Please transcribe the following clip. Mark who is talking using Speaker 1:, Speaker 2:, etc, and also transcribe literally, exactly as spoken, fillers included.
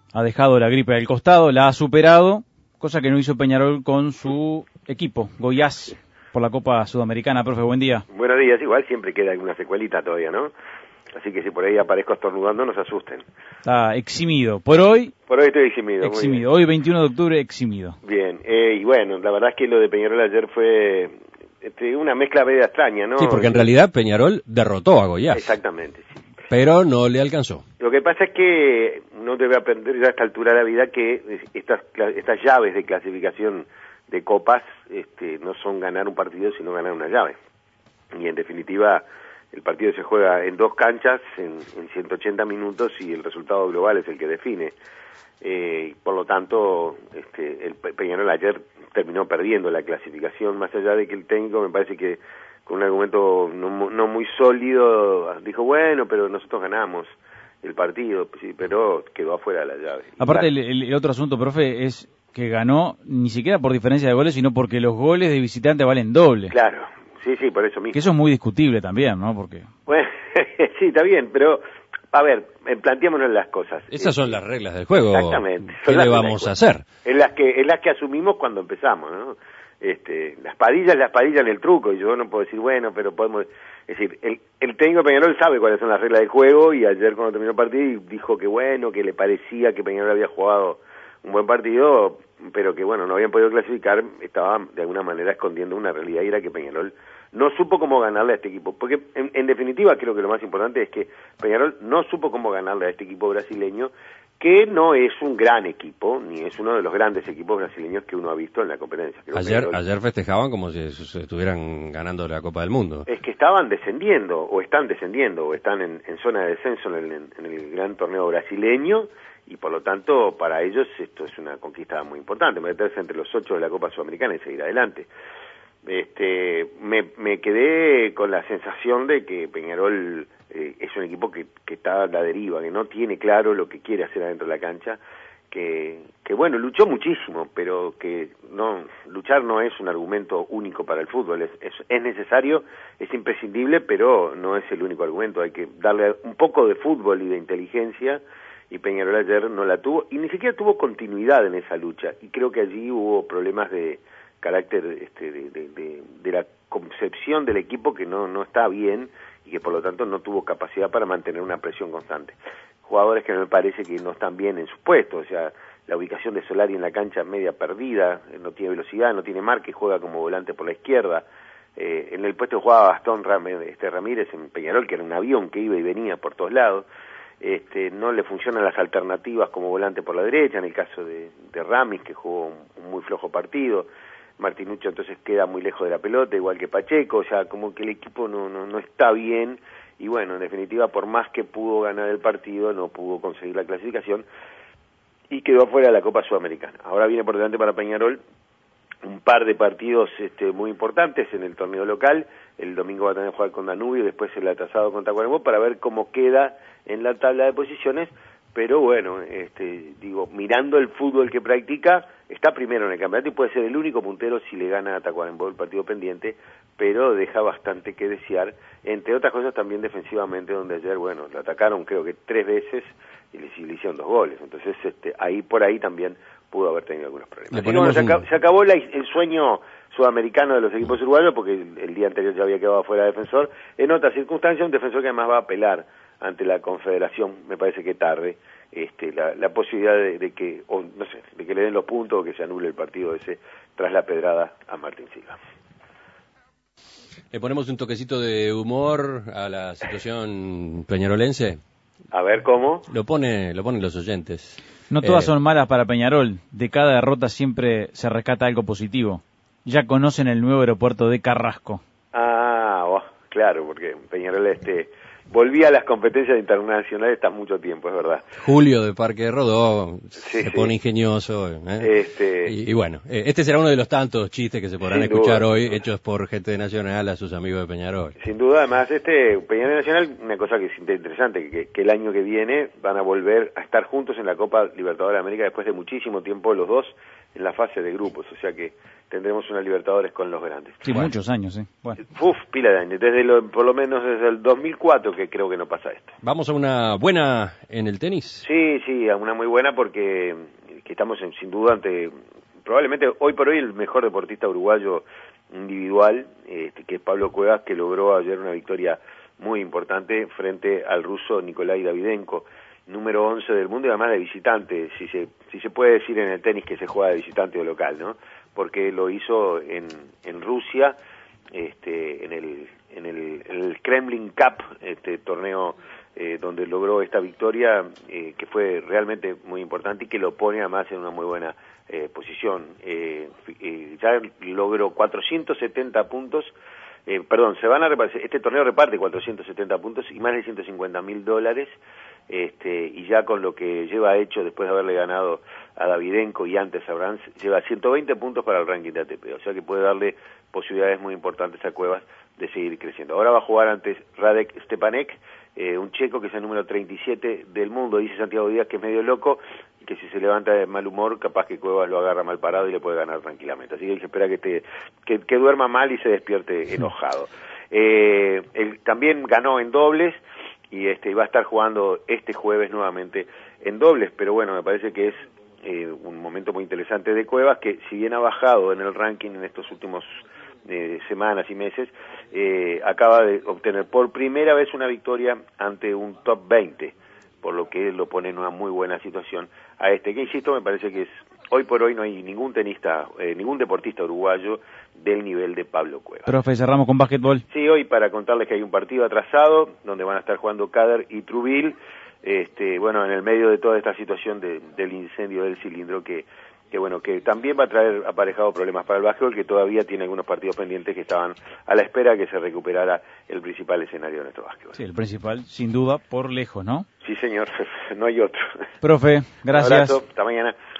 Speaker 1: ha dejado la gripe al costado, la ha superado, cosa que no hizo Peñarol con su equipo, Goiás, por la Copa Sudamericana. Profe, buen día.
Speaker 2: Buenos días, igual siempre queda alguna secuelita todavía, ¿no? Así que si por ahí aparezco estornudando, no se asusten.
Speaker 1: Está eximido. Por hoy...
Speaker 2: Por hoy estoy eximido.
Speaker 1: Eximido. Hoy, veintiuno de octubre, eximido.
Speaker 2: Bien, eh, y bueno, la verdad es que lo de Peñarol ayer fue este, una mezcla media extraña, ¿no?
Speaker 3: Sí, porque en realidad Peñarol derrotó a Goiás.
Speaker 2: Exactamente, sí.
Speaker 3: Pero no le alcanzó.
Speaker 2: Lo que pasa es que no debe aprender ya a esta altura de la vida que estas, estas llaves de clasificación de copas este, no son ganar un partido, sino ganar una llave. Y en definitiva, el partido se juega en dos canchas, en, en ciento ochenta minutos, y el resultado global es el que define. Eh, por lo tanto, este, el Peñarol ayer terminó perdiendo la clasificación, más allá de que el técnico me parece que con un argumento no, no muy sólido dijo, bueno, pero nosotros ganamos el partido, sí, pero quedó afuera de la llave.
Speaker 1: Aparte, el, el otro asunto, profe, es que ganó ni siquiera por diferencia de goles, sino porque los goles de visitante valen doble.
Speaker 2: Claro, sí, sí, por eso mismo.
Speaker 1: Que eso es muy discutible también, ¿no? Porque...
Speaker 2: Bueno, sí, está bien, pero, a ver, planteémonos las cosas.
Speaker 3: Esas son las reglas del juego.
Speaker 2: Exactamente.
Speaker 3: ¿Qué le vamos a hacer?
Speaker 2: Es las que, es las que asumimos cuando empezamos, ¿no? Este, las padillas, las padillas en el truco, y yo no puedo decir, bueno, pero podemos, es decir, el, el técnico de Peñarol sabe cuáles son las reglas del juego, y ayer cuando terminó el partido dijo que bueno, que le parecía que Peñarol había jugado un buen partido, pero que bueno, no habían podido clasificar, estaba de alguna manera escondiendo una realidad, y era que Peñarol no supo cómo ganarle a este equipo, porque en, en definitiva creo que lo más importante es que Peñarol no supo cómo ganarle a este equipo brasileño, que no es un gran equipo, ni es uno de los grandes equipos brasileños que uno ha visto en la competencia. Creo
Speaker 3: ayer
Speaker 2: Peñarol,
Speaker 3: ayer festejaban como si estuvieran ganando la Copa del Mundo.
Speaker 2: Es que estaban descendiendo, o están descendiendo, o están en, en zona de descenso en el, en el gran torneo brasileño, y por lo tanto para ellos esto es una conquista muy importante, meterse entre los ocho de la Copa Sudamericana y seguir adelante. Este, me, me quedé con la sensación de que Peñarol eh, es un equipo que, que está a la deriva, que no tiene claro lo que quiere hacer adentro de la cancha, que, que bueno, luchó muchísimo, pero que no luchar no es un argumento único para el fútbol, es, es, es necesario, es imprescindible, pero no es el único argumento, hay que darle un poco de fútbol y de inteligencia, y Peñarol ayer no la tuvo, y ni siquiera tuvo continuidad en esa lucha, y creo que allí hubo problemas de carácter este, de, de, de, de la concepción del equipo que no, no está bien, y que por lo tanto no tuvo capacidad para mantener una presión constante. Jugadores que me parece que no están bien en sus puestos, o sea, la ubicación de Solari en la cancha media perdida, no tiene velocidad, no tiene marca y juega como volante por la izquierda. Eh, en el puesto jugaba Gastón Ramírez, este Ramírez en Peñarol, que era un avión que iba y venía por todos lados. Este, no le funcionan las alternativas como volante por la derecha, en el caso de, de Ramis, que jugó un, un muy flojo partido. Martinuccio entonces queda muy lejos de la pelota, igual que Pacheco, o sea, como que el equipo no, no, no está bien, y bueno, en definitiva, por más que pudo ganar el partido, no pudo conseguir la clasificación, y quedó fuera de la Copa Sudamericana. Ahora viene por delante para Peñarol un par de partidos este, muy importantes en el torneo local. El domingo va a tener que jugar con Danubio, después el atrasado con Tacuarembó, para ver cómo queda en la tabla de posiciones, pero bueno, este, digo, mirando el fútbol que practica, está primero en el campeonato y puede ser el único puntero si le gana a Tacuarembó el partido pendiente, pero deja bastante que desear, entre otras cosas también defensivamente, donde ayer, bueno, lo atacaron creo que tres veces y le, le hicieron dos goles, entonces este, ahí por ahí también pudo haber tenido algunos problemas. Así que, bueno, se, acabó, se acabó la, el sueño sudamericano de los equipos uruguayos, porque el, el día anterior ya había quedado fuera de Defensor, en otras circunstancias un Defensor que además va a apelar ante la Confederación, me parece que tarde, este, la, la posibilidad de, de que, o no sé, de que le den los puntos o que se anule el partido ese tras la pedrada a Martín Silva.
Speaker 3: ¿Le ponemos un toquecito de humor a la situación peñarolense?
Speaker 2: A ver cómo.
Speaker 3: Lo pone, lo ponen los oyentes.
Speaker 1: No todas
Speaker 3: eh,
Speaker 1: son malas para Peñarol. De cada derrota siempre se rescata algo positivo. Ya conocen el nuevo aeropuerto de Carrasco.
Speaker 2: Ah, oh, claro, porque Peñarol este volvía a las competencias internacionales está mucho tiempo, es verdad.
Speaker 3: Julio de Parque Rodó
Speaker 2: sí,
Speaker 3: se
Speaker 2: sí.
Speaker 3: pone ingenioso. ¿eh?
Speaker 2: Este...
Speaker 3: Y, y bueno, este será uno de los tantos chistes que se podrán escuchar
Speaker 2: duda,
Speaker 3: hoy, hechos por gente de Nacional a sus amigos de Peñarol.
Speaker 2: Sin duda, además, este Peñarol Nacional, una cosa que es interesante, que, que el año que viene van a volver a estar juntos en la Copa Libertadores de América después de muchísimo tiempo los dos en la fase de grupos, o sea que tendremos una Libertadores con los grandes.
Speaker 1: Sí, bueno. Muchos años, sí. Bueno.
Speaker 2: Uf, pila de años, desde lo, por lo menos desde el dos mil cuatro que creo que no pasa esto.
Speaker 3: ¿Vamos a una buena en el tenis?
Speaker 2: Sí, sí, a una muy buena porque que estamos en, sin duda ante, probablemente hoy por hoy el mejor deportista uruguayo individual, este, que es Pablo Cuevas, que logró ayer una victoria muy importante frente al ruso Nikolai Davydenko, número once del mundo y además de visitante, si se, si se puede decir en el tenis que se juega de visitante o local, ¿no? Porque lo hizo en, en Rusia, este, en el, en el, en el Kremlin Cup, este torneo eh, donde logró esta victoria, eh, que fue realmente muy importante y que lo pone además en una muy buena eh, posición. Eh, eh, ya logró cuatrocientos setenta puntos, eh, perdón, se van a repartir, este torneo reparte cuatrocientos setenta puntos y más de ciento cincuenta mil dólares. Este, y ya con lo que lleva hecho después de haberle ganado a Davydenko y antes a Brands, lleva ciento veinte puntos para el ranking de A T P, o sea que puede darle posibilidades muy importantes a Cuevas de seguir creciendo. Ahora va a jugar antes Radek Stepanek, eh, un checo que es el número treinta y siete del mundo, dice Santiago Díaz que es medio loco y que si se levanta de mal humor, capaz que Cuevas lo agarra mal parado y le puede ganar tranquilamente, así que hay que esperar que, te, que, que duerma mal y se despierte enojado. Eh, él también ganó en dobles, y este va a estar jugando este jueves nuevamente en dobles, pero bueno, me parece que es eh, un momento muy interesante de Cuevas, que si bien ha bajado en el ranking en estos últimos eh, semanas y meses, eh, acaba de obtener por primera vez una victoria ante un top veinte, por lo que lo pone en una muy buena situación a este, que insisto, me parece que es, hoy por hoy no hay ningún tenista, eh, ningún deportista uruguayo del nivel de Pablo Cuevas.
Speaker 1: Profe, cerramos con básquetbol.
Speaker 2: Sí, hoy para contarles que hay un partido atrasado, donde van a estar jugando Cader y Trubil, este, bueno, en el medio de toda esta situación de, del incendio del cilindro, que, que bueno, que también va a traer aparejado problemas para el básquetbol, que todavía tiene algunos partidos pendientes que estaban a la espera de que se recuperara el principal escenario de nuestro básquetbol.
Speaker 1: Sí, el principal, sin duda, por lejos, ¿no?
Speaker 2: Sí, señor, no hay otro.
Speaker 1: Profe, gracias.
Speaker 2: Un abrazo, hasta mañana.